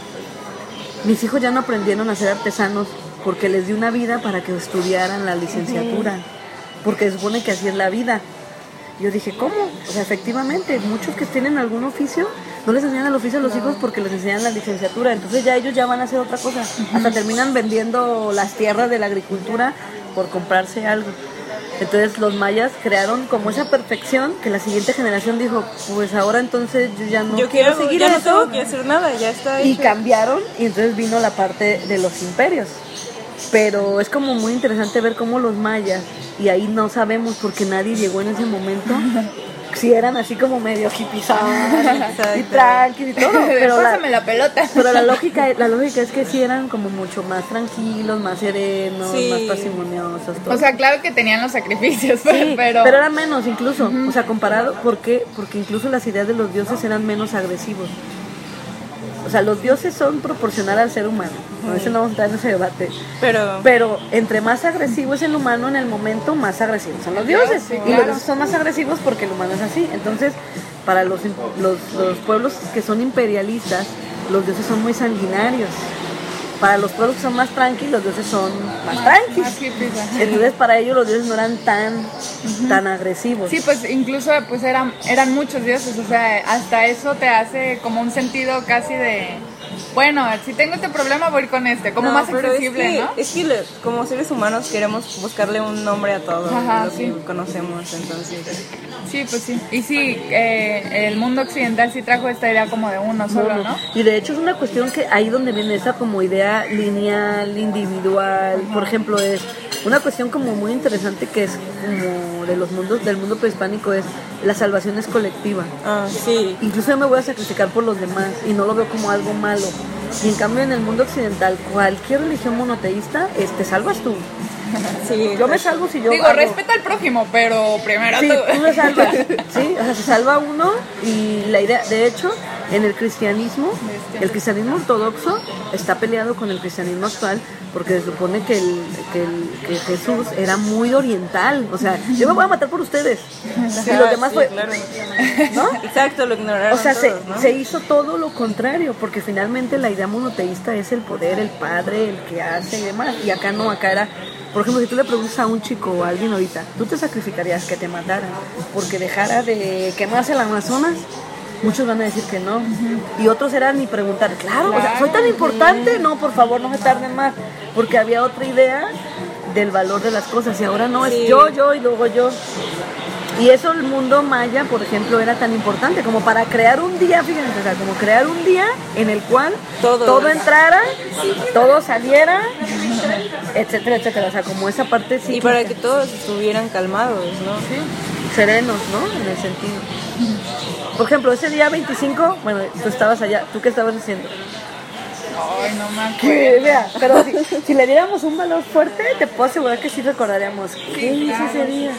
mis hijos ya no aprendieron a ser artesanos porque les di una vida para que estudiaran la licenciatura, porque se supone que así es la vida. Yo dije, ¿cómo? O sea, efectivamente, muchos que tienen algún oficio, no les enseñan el oficio a los hijos porque les enseñan la licenciatura, entonces ya ellos ya van a hacer otra cosa, hasta terminan vendiendo las tierras de la agricultura por comprarse algo. Entonces los mayas crearon como esa perfección que la siguiente generación dijo, pues ahora entonces yo ya no yo quiero, quiero seguir ya eso. no tengo que hacer nada, ya está Y hecho. cambiaron y entonces vino la parte de los imperios. Pero es como muy interesante ver cómo los mayas, y ahí no sabemos porque nadie llegó en ese momento, si eran así como medio hippizados y tranquilos y todo, pero la, Pásame la pelota. pero la lógica la lógica es que sí eran como mucho más tranquilos, más serenos, Sí. más parsimoniosos, todo. O sea, claro que tenían los sacrificios, Sí, pero... pero era menos incluso, uh-huh. O sea, comparado, ¿por qué? Porque incluso las ideas de los dioses eran menos agresivos. O sea, los dioses son proporcional al ser humano. A veces no vamos a entrar en ese debate. Pero, Pero entre más agresivo es el humano en el momento, más agresivos son los dioses. Sí, y claro. los dioses son más agresivos porque el humano es así. Entonces, para los, los, los pueblos que son imperialistas, los dioses son muy sanguinarios. Para los pueblos que son más tranquilos, los dioses son más, más tranquilos. Más hippies, ajá. Entonces, para ellos los dioses no eran tan, uh-huh. tan agresivos. Sí, pues incluso pues eran, eran muchos dioses, o sea, hasta eso te hace como un sentido casi de, bueno, si tengo este problema voy con este, como no, más pero accesible, es que, ¿no? Es que le, como seres humanos queremos buscarle un nombre a todo Ajá, lo sí. que conocemos, entonces... Sí, pues sí. Y sí, eh, el mundo occidental sí trajo esta idea como de uno solo, ¿no? Y de hecho es una cuestión que ahí donde viene esa como idea lineal, individual. Por ejemplo, es una cuestión como muy interesante que es como de los mundos, del mundo prehispánico, es la salvación es colectiva. Ah, sí. Incluso yo me voy a sacrificar por los demás y no lo veo como algo malo. Y en cambio en el mundo occidental, cualquier religión monoteísta, es, te salvas tú. Sí, yo me salvo si yo digo, hago... respeta al prójimo, pero primero sí, tú. tú me salvas, sí, o sea, se salva uno. Y la idea, de hecho, en el cristianismo, el cristianismo ortodoxo está peleado con el cristianismo actual porque se supone que, el, que, el, que Jesús era muy oriental, o sea, yo me voy a matar por ustedes y los demás sí, fue, claro. ¿no? Exacto, lo ignoraron O sea, todos, se, ¿no? se hizo todo lo contrario, porque finalmente la idea monoteísta es el poder, el padre, el que hace y demás, y acá no, acá era, por ejemplo, si tú le preguntas a un chico o a alguien ahorita, ¿tú te sacrificarías que te mataran porque dejara de quemarse el Amazonas? Muchos van a decir que no, uh-huh. Y otros eran ni preguntar, claro, claro, o sea, ¿soy tan importante? Uh-huh. No, por favor, no me tarden más, porque había otra idea del valor de las cosas, y ahora no, sí. Es yo, yo y luego yo. Y eso el mundo maya, por ejemplo, era tan importante como para crear un día, fíjense, o sea, como crear un día en el cual todo, todo entrara, todo saliera, etcétera, etcétera, o sea, como esa parte sí. Y para que todos estuvieran calmados, ¿no? Sí. Serenos, ¿no? En el sentido. Por ejemplo, ese día veinticinco, bueno, tú estabas allá, ¿tú qué estabas haciendo? Ay, no me acuerdo. Vea, pero si, si le diéramos un valor fuerte, te puedo asegurar que sí recordaríamos. ¿Qué hice claro. ese día?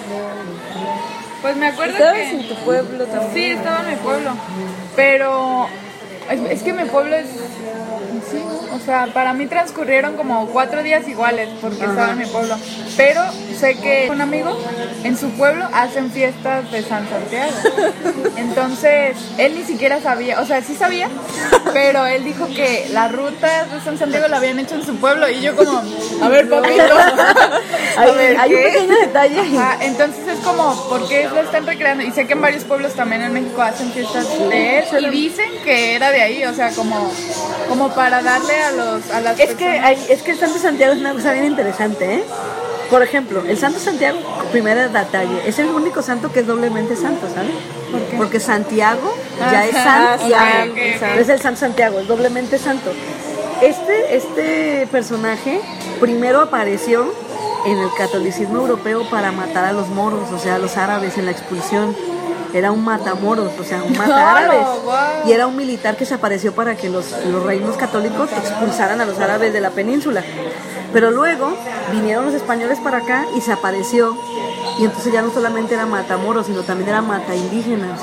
Pues me acuerdo ¿Estabas que... en tu pueblo también? Sí, estaba en mi pueblo, pero es, es que mi pueblo es... Sí, o sea, para mí transcurrieron como cuatro días iguales porque Ajá. estaba en mi pueblo, pero sé que un amigo en su pueblo hacen fiestas de San Santiago, entonces él ni siquiera sabía, o sea, sí sabía, pero él dijo que la ruta de San Santiago la habían hecho en su pueblo y yo como, a ver, papito, Hay, ver, hay un ¿qué? pequeño detalle. Ah, entonces es como, ¿por qué lo están recreando? Y sé que en varios pueblos también en México hacen fiestas de él y dicen que era de ahí, o sea, como, como para darle a los a las Es que, personas. hay, es que el Santo Santiago es una cosa bien interesante, ¿eh? Por ejemplo, el Santo Santiago, primera detalle, es el único santo que es doblemente santo, ¿sabes? ¿Por qué? Porque Santiago Ah, ya es ah, Santiago, ok, ok, ok. es el Santo Santiago, es doblemente santo. Este, este personaje primero apareció en el catolicismo europeo para matar a los moros, o sea, a los árabes en la expulsión. Era un matamoros, o sea, un mata árabes. Oh, wow. Y era un militar que se apareció para que los, los reinos católicos expulsaran a los árabes de la península. Pero luego vinieron los españoles para acá y se apareció. Y entonces ya no solamente era matamoros, sino también era mata indígenas.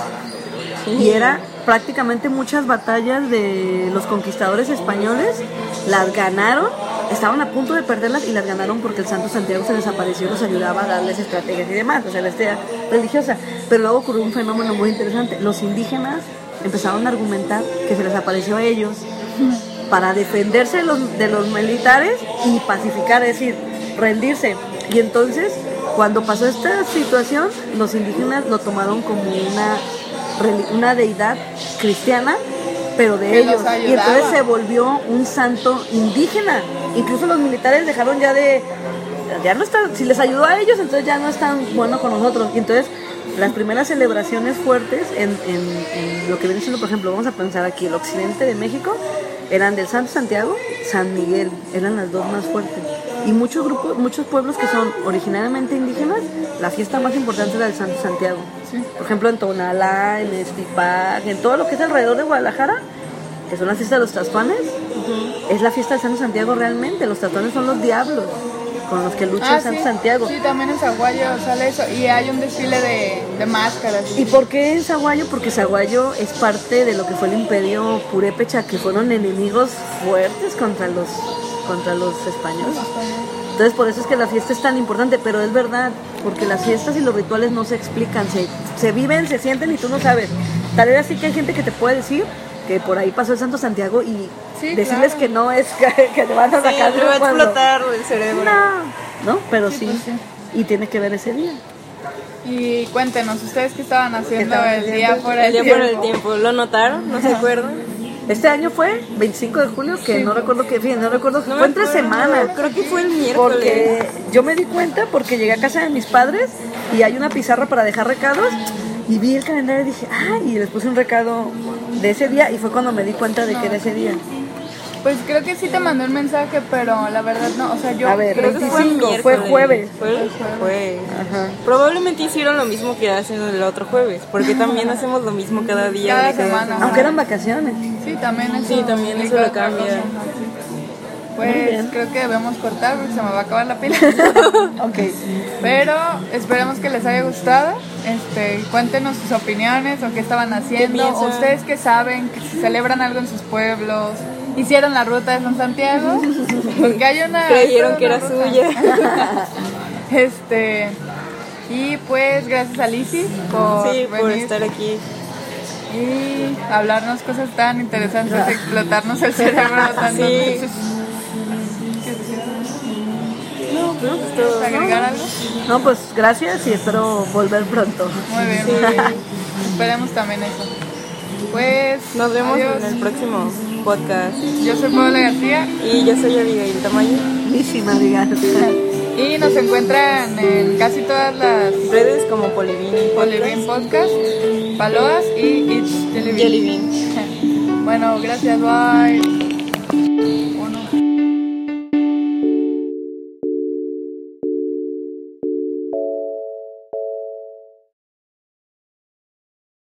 Y era prácticamente muchas batallas de los conquistadores españoles, las ganaron, estaban a punto de perderlas y las ganaron porque el Santo Santiago se desapareció y los ayudaba a darles estrategias y demás, o sea, la historia religiosa. Pero luego ocurrió un fenómeno muy interesante. Los indígenas empezaron a argumentar que se les apareció a ellos para defenderse de los, de los militares y pacificar, es decir, rendirse. Y entonces, cuando pasó esta situación, los indígenas lo tomaron como una una deidad cristiana, pero de Que ellos, los ayudaba. y entonces se volvió un santo indígena. Incluso los militares dejaron ya de, ya no están, si les ayudó a ellos, entonces ya no están bueno con nosotros. Y entonces las primeras celebraciones fuertes en, en, en lo que viene siendo, por ejemplo, vamos a pensar aquí, el occidente de México, eran del Santo Santiago, San Miguel, eran las dos más fuertes. Y muchos grupos, muchos pueblos que son originariamente indígenas, la fiesta más importante es la del Santo Santiago. Sí. Por ejemplo, en Tonalá, en Estipac, en todo lo que es alrededor de Guadalajara, que son las fiestas de los tatuanes, uh-huh. Es la fiesta del Santo Santiago realmente. Los tatuanes son los diablos con los que lucha Ah, el Santo sí. Santiago. Sí, también en Zaguayo sale eso. Y hay un desfile de, de máscaras. ¿Y por qué en Zaguayo? Porque Zaguayo es parte de lo que fue el imperio purépecha, que fueron enemigos fuertes contra los, contra los españoles. Entonces por eso es que la fiesta es tan importante, pero es verdad, porque las fiestas y los rituales no se explican, se, se viven, se sienten y tú no sabes. Tal vez así que hay gente que te puede decir que por ahí pasó el Santo Santiago y Sí, decirles claro. que no es que, que te van a Sí, sacar te va a cuando- explotar el cerebro. No, no, pero sí, pues sí. y tiene que ver ese día. Y cuéntenos, ¿ustedes qué estaban haciendo estaban el haciendo? día fuera El del día por tiempo? el tiempo, ¿lo notaron? ¿No se acuerdan? Este año fue veinticinco de julio, que Sí. no recuerdo qué, fíjense, no recuerdo, No me fue entre acuerdo, semana. Creo que fue el miércoles. Porque yo me di cuenta porque llegué a casa de mis padres y hay una pizarra para dejar recados y vi el calendario y dije, ah, y les puse un recado de ese día y fue cuando me di cuenta de que era ese día. Pues creo que sí te mandé un mensaje, pero la verdad no, o sea, yo A ver, creo Creo que que fue el veinticinco, miércoles. fue jueves. Fue, fue. Ajá. Probablemente hicieron lo mismo que hacen el otro jueves, porque también hacemos lo mismo cada día. Cada de cada semana. Aunque eran vacaciones. Sí, también eso. Sí, también eso implica lo otra cambia. cosa. Muy Pues bien. creo que debemos cortar porque se me va a acabar la pila. Ok. Pero esperemos que les haya gustado. Este, cuéntenos sus opiniones o qué estaban haciendo. piensan? O ustedes que saben, que si celebran algo en sus pueblos. Hicieron la ruta de San Santiago. Porque hay una. Creyeron que era una ruta. suya. Este. Y pues gracias a Lizzy por Sí, por venir estar aquí. y hablarnos cosas tan interesantes, explotarnos el cerebro tantas Sí. veces. No, pues todo. ¿Agregar algo? No, pues gracias y espero volver pronto. Muy bien, muy bien. Esperemos también eso. Pues Nos vemos adiós. en el próximo podcast. Yo soy Paola García Y yo soy Abigail Tamayo. Muchísimas gracias. y nos encuentran en casi todas las Redes como Polivin Polivin Podcast, Paloas y It's Jelly Bean. Jelly Bean. Bueno, gracias, bye. Uno.